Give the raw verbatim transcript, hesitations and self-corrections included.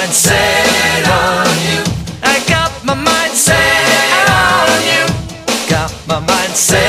mind set on you. I got my mind set on you. Got my mind set